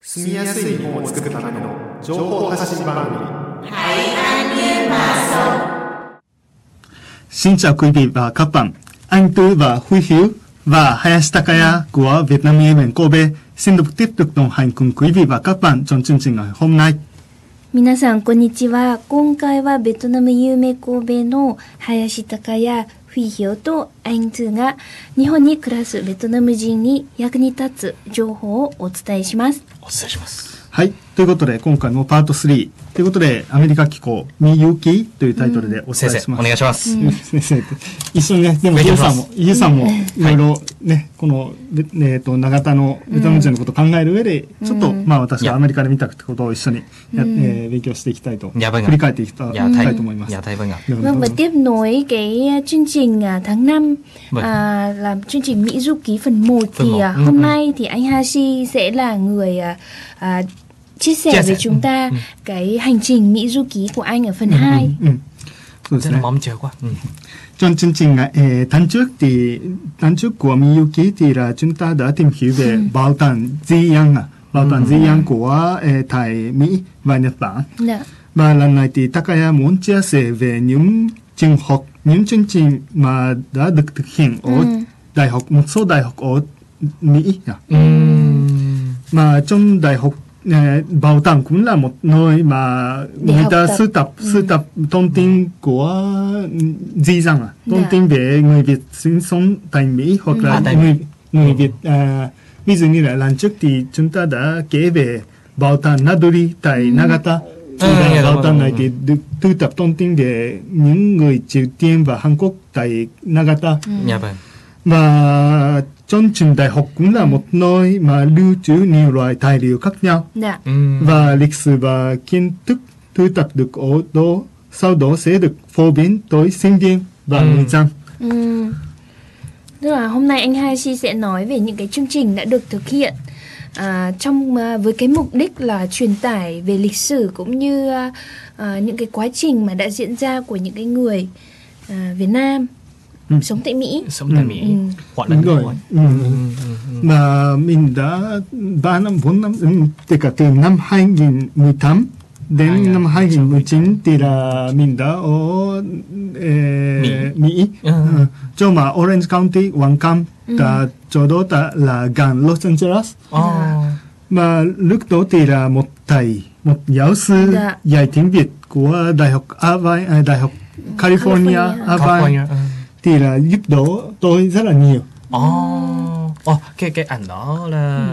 住みやすい日本を作るための情報発信番組。 Xin chào quý vị và các bạn. Anh Tư và Huy Hiếu và Hayashi Takaya của Vietnam Yume Kobe xin được tiếp tục đồng hành cùng quý vị và các bạn trong chương trình ngày hôm nay. 皆さんこんにちは。今回はベトナム有名神戸の林高やフィヒョとアインツーが日本に暮らすベトナム人に役に立つ情報をお伝えします。 はい。ということで、今回もパート3ということで、アメリカ機構みゆきというタイトルでお伝えします。 先生、お願いします。 先生、一緒にね、でもゆうさんもいろいろね、この、長田のベトナム人のことを考える上で、ちょっと、私はアメリカで見たってことを一緒に勉強していきたいと、振り返っていきたいと思います。 Vâng, và tiếp nối cái chương trình tháng 5 làm chương trình Mỹ Du Ký phần 1 thì hôm nay thì anh Hashi sẽ là người chia sẻ với chúng ta cái hành trình Mỹ Du Ký của anh ở phần 2. Rất là mong chờ quá. Trong chương trình tháng trước của Miyuki thì là chúng ta đã tìm hiểu về bảo tàng Di Yang của Thái, Mỹ và Nhật Bản. Và lần này thì Takaya muốn chia sẻ về những chương trình mà đã được thực hiện ở một số đại học ở Mỹ. Mà trong đại học bảo tàng cũng là một nơi mà người ta sưu tập thông tin của di sản, thông tin về người Việt sinh sống tại Mỹ hoặc là người Việt. Ví dụ như là lần trước thì chúng ta đã kể về bảo tàng Nadori tại Nagata. Bảo tàng này thì được sưu tập thông tin về những người Triều Tiên và Hàn Quốc tại Nagata. Và trong trường đại học cũng là một nơi mà lưu trữ nhiều loại tài liệu khác nhau. Và lịch sử và kiến thức thu tập được ở đó sau đó sẽ được phổ biến tới sinh viên và người dân. Tức là hôm nay anh Hayashi sẽ nói về những cái chương trình đã được thực hiện với cái mục đích là truyền tải về lịch sử cũng như những cái quá trình mà đã diễn ra của những cái người Việt Nam sống tại Mỹ. Họ đúng rồi. Mà mình đã 4 năm từ năm 2018 đến năm 2019 thì là mình đã ở Mỹ. Chỗ mà Orange County, Hoàng Cam, chỗ đó là gần Los Angeles. Mà lúc đó thì là một giáo sư dạy tiếng Việt của Đại học California, Irvine. Thì là giúp đỡ tôi rất là nhiều. Cái ảnh đó là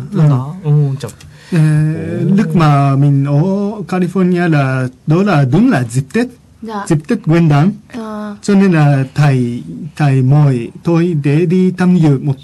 lúc mà mình ở California là đó là đúng là dịp Tết Nguyên đán. Cho nên là thầy mời tôi để đi tham dự một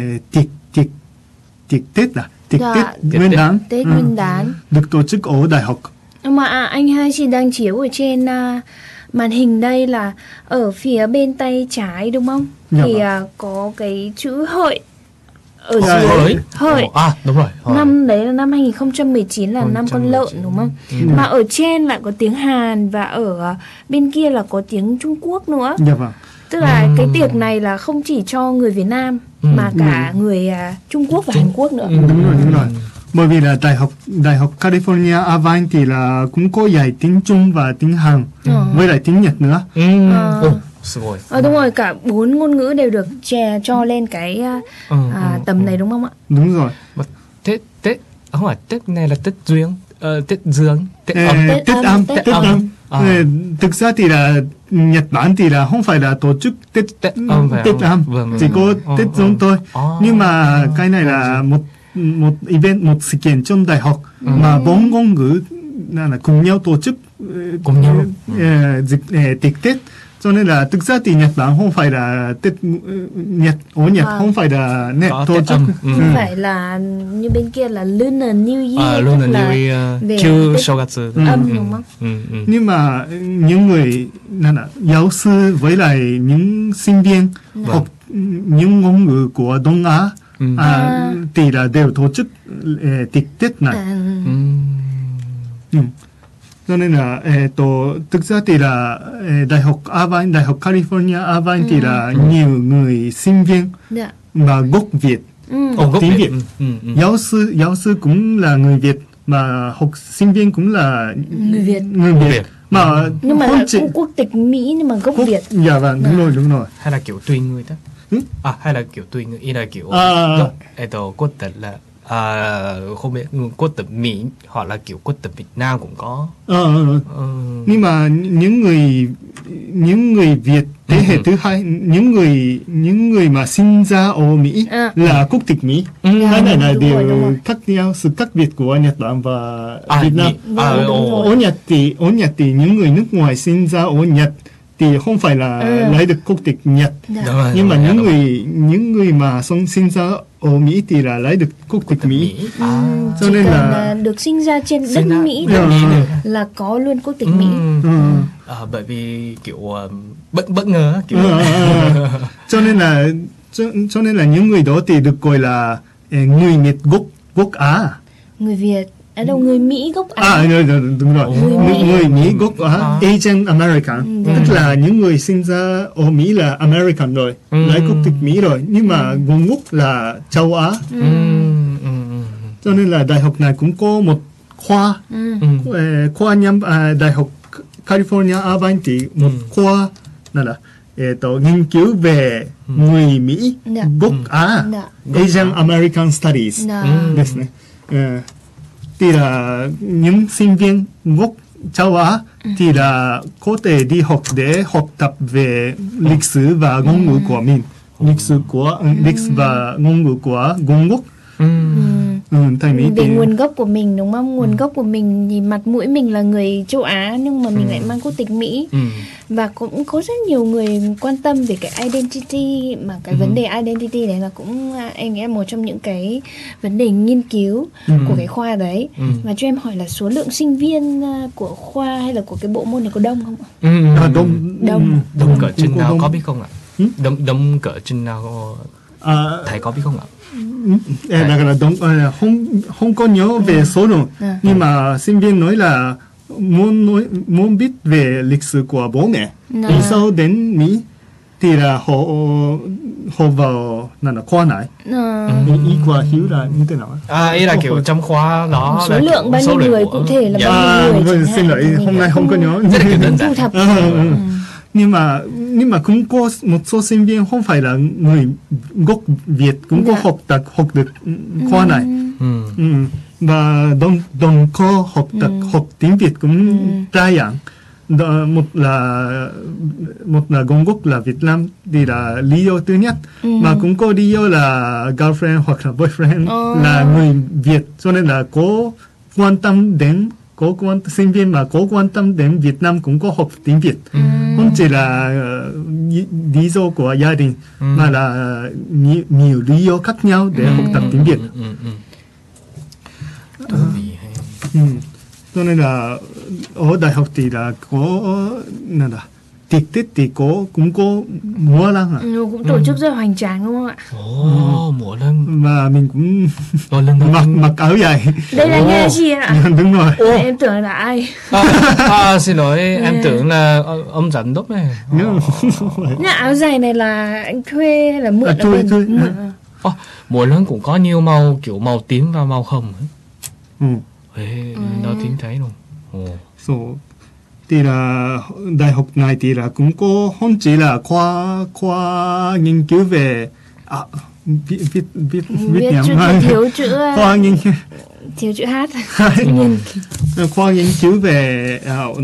tiệc Tết Nguyên đán. Tết Nguyên đán được tổ chức ở đại học. Mà anh Hayashi đang chiếu ở trên màn hình đây là ở phía bên tay trái đúng không? Thì có cái chữ hợi ở dưới. Hợi. Đúng rồi. Năm đấy là năm 2019 là năm con lợn đúng không? Mà ở trên lại có tiếng Hàn và ở bên kia là có tiếng Trung Quốc nữa. Tức là cái tiệc này là không chỉ cho người Việt Nam mà cả người Trung Quốc và Hàn Quốc nữa. Đúng rồi. Bởi vì là đại học California Irvine thì là cũng có dạy tiếng Trung và tiếng Hàn với lại tiếng Nhật nữa. Đúng rồi, cả 4 ngôn ngữ đều được cho lên cái tầm này đúng không ạ? Đúng rồi. Tết không phải Tết này là Tết Dương, Tết Dương, Tết âm. Thực ra thì là Nhật Bản thì là không phải là tổ chức Tết âm, chỉ có Tết Dương thôi. Nhưng mà cái này là một event, một sự kiện trong đại học mà 4 ngôn ngữ là cùng nhau tổ chức tiệc Tết. Cho nên là thực ra thì Nhật Bản không phải là Tết ở Nhật không phải là tổ chức, không phải là như bên kia là Lunar New Year, Lunar New Year chưa Shogatsu âm đúng không? Nhưng mà những người giáo sư với lại những sinh viên học những ngôn ngữ của Đông Á thì là đều tổ chức tiệc Tết này. Cho nên là thực ra thì là đại học California Irvine thì là nhiều người sinh viên mà gốc Việt Gốc tiếng Việt. Việt. Giáo sư cũng là người Việt, mà học sinh viên cũng là Người Việt. Người Việt. Mà Nhưng mà không là chỉ quốc tịch Mỹ nhưng mà gốc Việt. Dạ vâng, đúng rồi. Hay là kiểu tùy người đó. Hay là kiểu tùy người, ý là kiểu gốc quốc tịch là không biết quốc tịch Mỹ hoặc là kiểu quốc tịch Việt Nam cũng có. Nhưng mà những người Việt thế hệ thứ hai, những người mà sinh ra ở Mỹ là quốc tịch Mỹ. Cái này là điều khác nhau, sự khác biệt của Nhật Bản và Việt Nam. Ở Nhật thì những người nước ngoài sinh ra ở Nhật thì không phải là lấy được quốc tịch Nhật, nhưng mà những người mà sinh ra ở Mỹ thì là lấy được quốc tịch Mỹ. Cho nên là được sinh ra trên đất Mỹ là có luôn quốc tịch Mỹ. Bởi vì kiểu bất ngờ kiểu cho nên là những người đó thì được gọi là người Việt gốc Á. Người Việt ở đâu, người Mỹ gốc Á. Đúng rồi. Người Mỹ gốc Á, Asian American, tức là những người sinh ra ở Mỹ là American rồi, lấy quốc tịch Mỹ rồi, nhưng mà nguồn gốc là châu Á. Cho nên là đại học này cũng có một khoa, đại học California Irvine thì một khoa là nghiên cứu về người Mỹ gốc Á, Asian American Studies. Thì là những sinh viên gốc châu Á thì là có thể đi học để học tập về lịch sử và ngôn ngữ của mình, lịch sử và ngôn ngữ của Trung Quốc. Về nguồn gốc của mình, đúng không? Nguồn gốc của mình thì mặt mũi mình là người châu Á nhưng mà mình lại mang quốc tịch Mỹ. Và cũng có rất nhiều người quan tâm về cái identity, mà cái vấn đề identity đấy là cũng em nghĩ là một trong những cái vấn đề nghiên cứu của cái khoa đấy. Và cho em hỏi là số lượng sinh viên của khoa hay là của cái bộ môn này có đông không ạ? Đông cỡ chừng nào có biết không ạ? Đông cỡ chừng nào thầy có biết không ạ? Không có nhớ về số lượng, nhưng mà sinh viên nói là muốn biết về lịch sử của bố mẹ. Vì sau đến Mỹ thì là họ vào khoa này. Y khoa hiểu là như thế nào? Ý là kiểu trong khoa đó số lượng bao nhiêu người cụ thể là bao nhiêu người? Xin lỗi, hôm nay không có nhớ. Rất là kiểu đơn giản. Nhưng mà cũng có một số sinh viên không phải là người gốc Việt cũng có học được khoa này. Và đồng có học tiếng Việt cũng đa dạng. Một là Trung Quốc là Việt Nam thì là lý do thứ nhất, mà cũng có lý do là girlfriend hoặc là boyfriend là người Việt, cho nên là có quan tâm đến sinh viên mà có quan tâm đến Việt Nam cũng có học tiếng Việt. Không chỉ là lý do của gia đình mà là nhiều lý do khác nhau để học tập tiếng Việt. Cho nên là ở đại học thì là có tiệc Tết thì cũng có múa lân cũng tổ chức rất là hoành tráng đúng không ạ? Múa lân và mình cũng mặc áo dài. Đây là nghe gì ạ? Đúng rồi. Em tưởng là ai? Xin lỗi, em tưởng là ông giám đốc này. Nhưng áo dài này là anh thuê hay là mượn? Thuê. Múa lân cũng có nhiều màu, kiểu màu tím và màu hồng. Nó tím thấy luôn. Thì là đại học này thì là cũng có không chỉ là khoa nghiên cứu về viết thiếu chữ khoa thiếu chữ hát. Khoa nghiên cứu về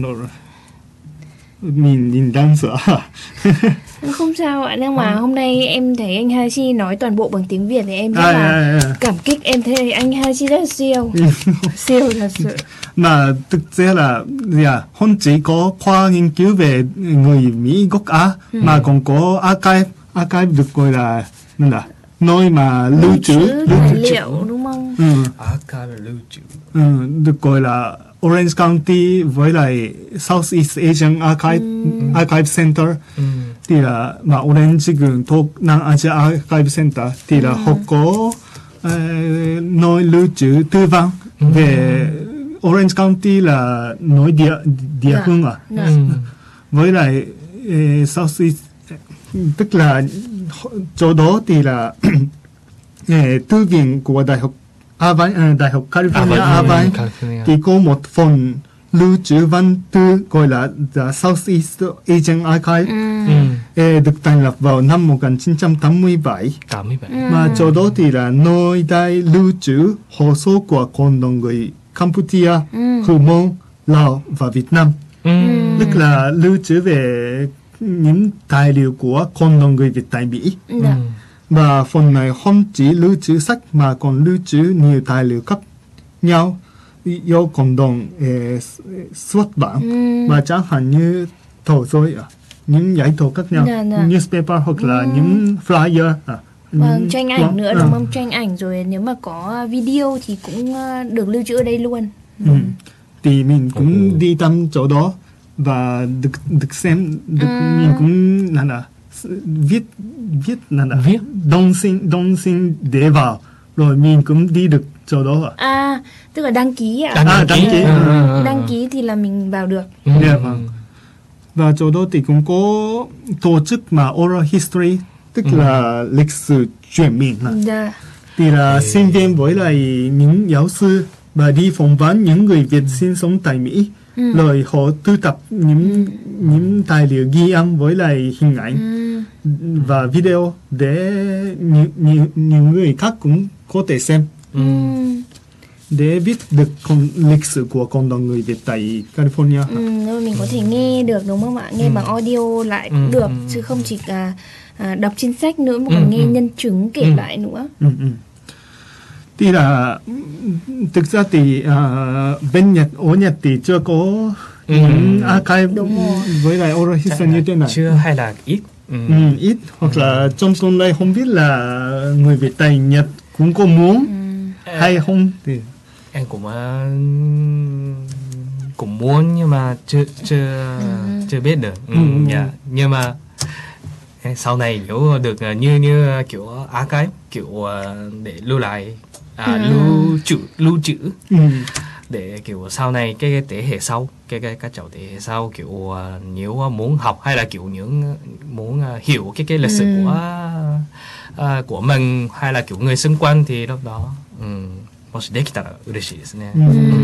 mình đang sửa. Không sao ạ, nhưng mà hôm nay em thấy anh Hashi nói toàn bộ bằng tiếng Việt thì em rất là cảm kích. Em thấy anh Hashi rất là siêu thật sự. Mà thực ra là không chỉ có khoa nghiên cứu về người Mỹ gốc Á mà còn có archive được gọi là nơi mà lưu trữ tài liệu đúng không? Archive lưu trữ được gọi là Orange County với lại Southeast Asian Archive Center. Thì là mà Orange 지금 Nam Asia Archive Center thì là họ có nơi lưu trữ tư vấn về Orange County là nơi địa phương với lại Southeast, tức là chỗ đó thì là thư viện của Đại học Irvine, Đại học California Irvine thì có một phần lưu trữ văn thư gọi là The Southeast Asian Archive, được thành lập vào năm 1987. Mà chỗ đó thì là nơi đây lưu trữ hồ sơ của cộng đồng người Campuchia, Hờ Mông, Lào và Việt Nam. Tức là lưu trữ về những tài liệu của cộng đồng người Việt tại Mỹ. Và phần này không chỉ lưu trữ sách mà còn lưu trữ nhiều tài liệu khác nhau do cộng đồng xuất bản. Và chẳng hạn như thổ rồi những giải thổ khác nhau, newspaper hoặc là những flyer. Vâng, tranh ảnh nữa đúng không? Tranh ảnh rồi nếu mà có video thì cũng được lưu trữ ở đây luôn. Thì mình cũng đi thăm chỗ đó và được xem, mình cũng là viết đông xin để vào, rồi mình cũng đi được chỗ đó. Tức là đăng ký đăng ký thì là mình vào được. Vâng. Và chỗ đó thì cũng có tổ chức mà oral history, tức là lịch sử truyền miệng. Thì là sinh viên với lại những giáo sư và đi phỏng vấn những người Việt sinh sống tại Mỹ, rồi họ thu tập những tài liệu ghi âm với lại hình ảnh và video để những người khác cũng có thể xem, để biết được lịch sử của cộng đồng người Việt tại California. Rồi mình có thể nghe được đúng không ạ? Nghe bằng audio lại cũng được, chứ không chỉ là đọc trên sách nữa mà còn nghe nhân chứng kể lại nữa. Thì là thực ra thì bên ở Nhật thì chưa có những archive với lại oral history như thế này. Chưa hay là ít. Ít, hoặc là trong tuần này không biết là người Việt tại Nhật cũng có muốn hay không thì em cũng muốn nhưng mà chưa biết được. Nhưng mà sau này nếu được như kiểu archive, kiểu để lưu lại, lưu trữ để kiểu sau này cái thế hệ sau, các cháu thế hệ sau kiểu nếu muốn học hay là kiểu những muốn hiểu cái lịch sử của mình hay là kiểu người xung quanh thì lúc đó もしできたら嬉しいですね。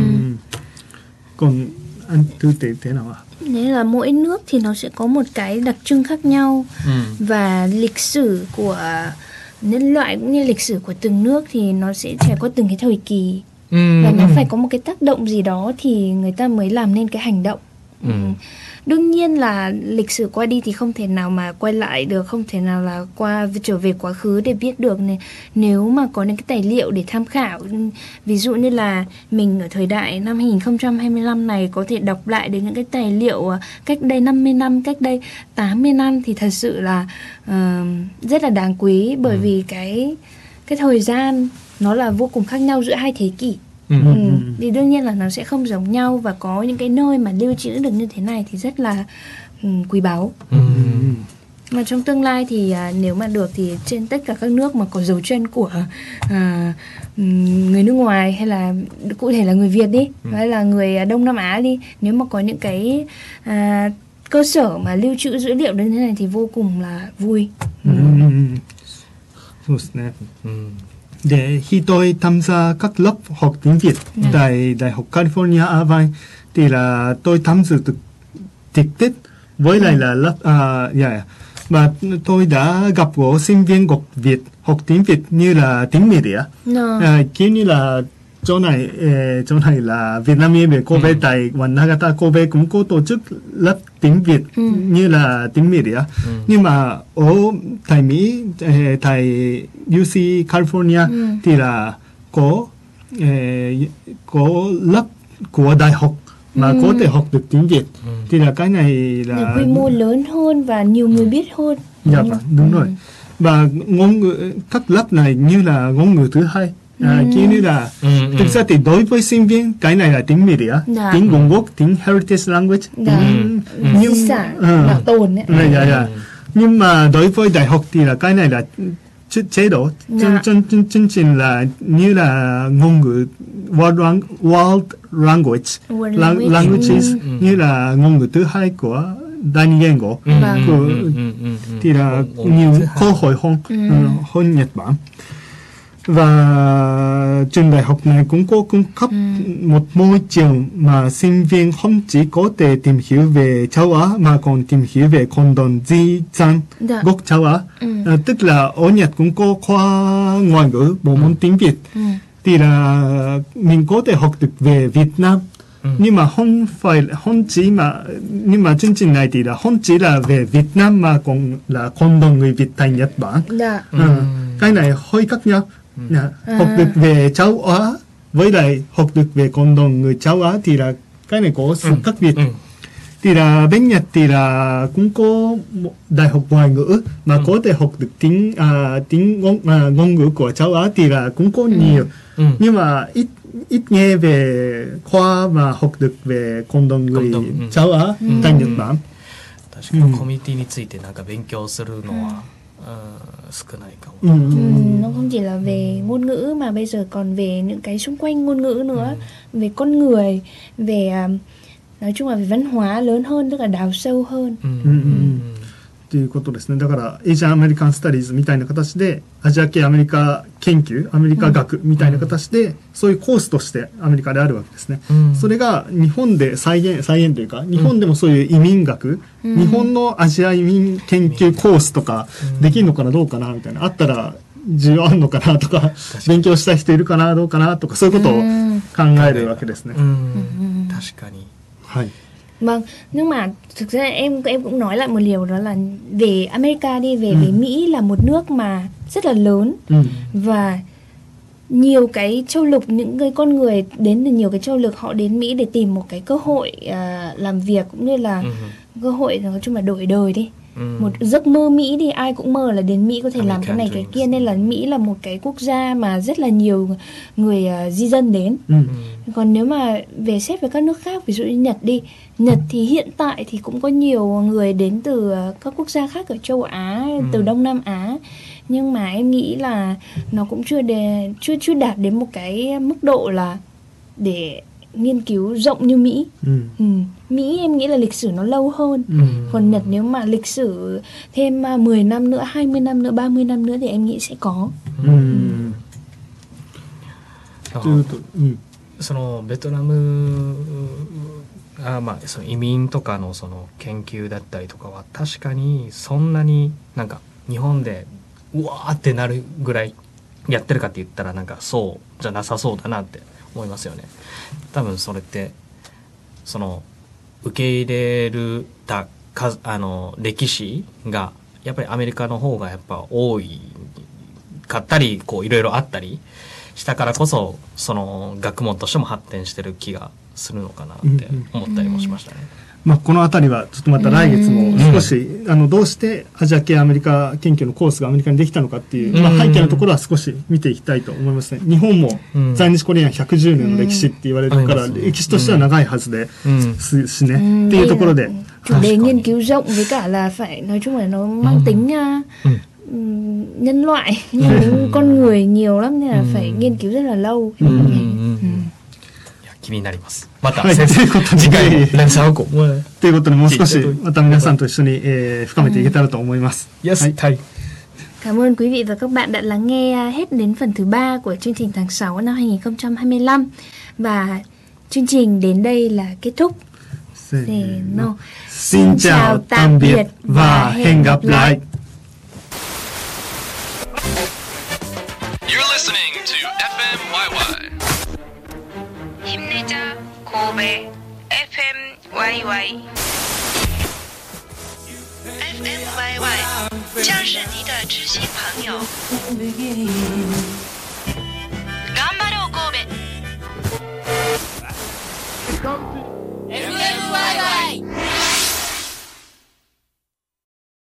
Còn anh Thư thế nào ạ? Nên là mỗi nước thì nó sẽ có một cái đặc trưng khác nhau, và lịch sử của nhân loại cũng như lịch sử của từng nước thì nó sẽ trải qua từng cái thời kỳ, và nó phải có một cái tác động gì đó thì người ta mới làm nên cái hành động. Đương nhiên là lịch sử qua đi thì không thể nào mà quay lại được, không thể nào là trở về quá khứ để biết được này. Nếu mà có những cái tài liệu để tham khảo, ví dụ như là mình ở thời đại năm 2025 này có thể đọc lại được những cái tài liệu cách đây 50 năm, cách đây 80 năm thì thật sự là rất là đáng quý, bởi vì cái thời gian nó là vô cùng khác nhau giữa hai thế kỷ. Thì đương nhiên là nó sẽ không giống nhau, và có những cái nơi mà lưu trữ được như thế này thì rất là quý báu. Mà trong tương lai thì nếu mà được thì trên tất cả các nước mà có dấu chân của người nước ngoài, hay là cụ thể là người Việt đi, hay là người Đông Nam Á đi, nếu mà có những cái cơ sở mà lưu trữ dữ liệu như thế này thì vô cùng là vui. Để khi tôi tham gia các lớp học tiếng Việt tại Đại học California Irvine thì là tôi tham dự trực tiếp với lại là lớp và tôi đã gặp gỡ sinh viên gốc Việt học tiếng Việt như là tiếng Mỹ đấy, kiểu như là chỗ này là Việt Nam về Kobe, tại Nagata Kobe cũng có tổ chức lớp tiếng Việt như là tiếng Mỹ đấy. Nhưng mà ở tại Mỹ, tại UC California thì là có lớp của đại học mà có thể học được tiếng Việt. Thì là cái này là quy mô lớn hơn và nhiều người biết hơn. Dạ vâng, đúng rồi. Và ngôn ngữ các lớp này như là ngôn ngữ thứ hai. Kiểu như là thực ra thì đối với sinh viên cái này là tiếng Mỹ đấy, tiếng nguồn gốc, tiếng heritage language, di sản bảo tồn đấy. Nhưng mà đối với đại học thì là cái này là chế độ chương trình là như là ngôn ngữ world languages, như là ngôn ngữ thứ hai của đa ngôn ngữ, thì là nhiều cơ hội hơn Nhật Bản. Và trường đại học này cũng có cung cấp một môi trường mà sinh viên không chỉ có thể tìm hiểu về châu Á mà còn tìm hiểu về cộng đồng di sản gốc châu Á. Tức là ở Nhật cũng có khoa ngoại ngữ, bộ môn tiếng Việt. Thì là mình có thể học được về Việt Nam. Nhưng mà nhưng mà chương trình này thì là không chỉ là về Việt Nam mà còn là cộng đồng người Việt tại Nhật Bản. Cái này hơi khác nhau. Học được về châu Á với lại học được về cộng đồng người châu Á thì là cái này có sự khác biệt. Thì là bên Nhật thì là cũng có đại học ngoại ngữ mà có thể học được tiếng ngôn ngữ của châu Á thì là cũng có nhiều. Nhưng mà ít nghe về khoa mà học được về cộng đồng người châu Á tại Nhật Bản. 確かにコミュニティについてなんか勉強するのは少ないかも。 Nó không chỉ là về ngôn ngữ mà bây giờ còn về những cái xung quanh ngôn ngữ nữa, về con người, về nói chung là về văn hóa lớn hơn, tức là đào sâu hơn. ということですね。だからエイジアンアメリカンスタディーズみたいな形でアジア系アメリカ研究、アメリカ学みたいな形で、そういうコースとしてアメリカであるわけですね。それが日本で再現というか、日本でもそういう移民学、日本のアジア移民研究コースとかできるのかなどうかなみたいな、あったら需要あるのかなとか、勉強したい人いるかなどうかなとか、そういうことを考えるわけですね。 確かに。 はい。 Vâng, nhưng mà thực ra em cũng nói lại một điều, đó là về America đi, về Mỹ là một nước mà rất là lớn và nhiều cái châu lục, những cái con người đến từ nhiều cái châu lục họ đến Mỹ để tìm một cái cơ hội làm việc cũng như là cơ hội nói chung là đổi đời đi. Một giấc mơ Mỹ thì ai cũng mơ là đến Mỹ có thể làm cái này cái kia, nên là Mỹ là một cái quốc gia mà rất là nhiều người di dân đến. Còn nếu mà về xét về các nước khác, ví dụ như Nhật đi, Nhật thì hiện tại thì cũng có nhiều người đến từ các quốc gia khác ở châu Á, từ Đông Nam Á, nhưng mà em nghĩ là nó cũng chưa đạt đến một cái mức độ là để nghiên cứu rộng như Mỹ. Mỹ em nghĩ là lịch sử nó lâu hơn. Còn Nhật nếu mà lịch sử thêm 10 năm nữa, 20 năm nữa, 30 năm nữa thì em nghĩ sẽ có. そのベトナムその移民とかのその研究だったりとかは確かにそんなになんか日本でうわーってなるぐらいやってるかって言ったらなんかそうじゃなさそうだなって思いますよね。多分それってその受け入れる歴史がやっぱりアメリカの方がやっぱ多いかったり、こういろいろあったりしたからこそその学問としても発展してる気がするのかなって思ったりもしましたね。 まあ、このあたりはちょっとまた来月も少しどうしてアジア系アメリカ研究のコースがアメリカにできたのかっていう、まあ、背景のところは少し見ていきたいと思いますね。日本も在日コリアン110年の歴史って言われるから、歴史としては長いはずですしね、っていうところで chủ đề nghiên cứu rộng với cả là phải nói chung là nó mang tính nhân loại, con người nhiều lắm nên là phải nghiên cứu rất là lâu. 気になります。また先生、次回も連鎖をということでもう少しまた皆さんと一緒に深めていけたらと思います。 Yes, thầy. Cảm ơn quý vị và các bạn đã lắng nghe hết đến phần thứ 3 của chương trình tháng 6 năm 2025 và chương trình đến đây là kết thúc. Xin chào tạm biệt và hẹn gặp lại. You're listening to FMYY. 힘내자 고베 FMYY. FMYY 将是你的知心朋友。頑張ろう神戸。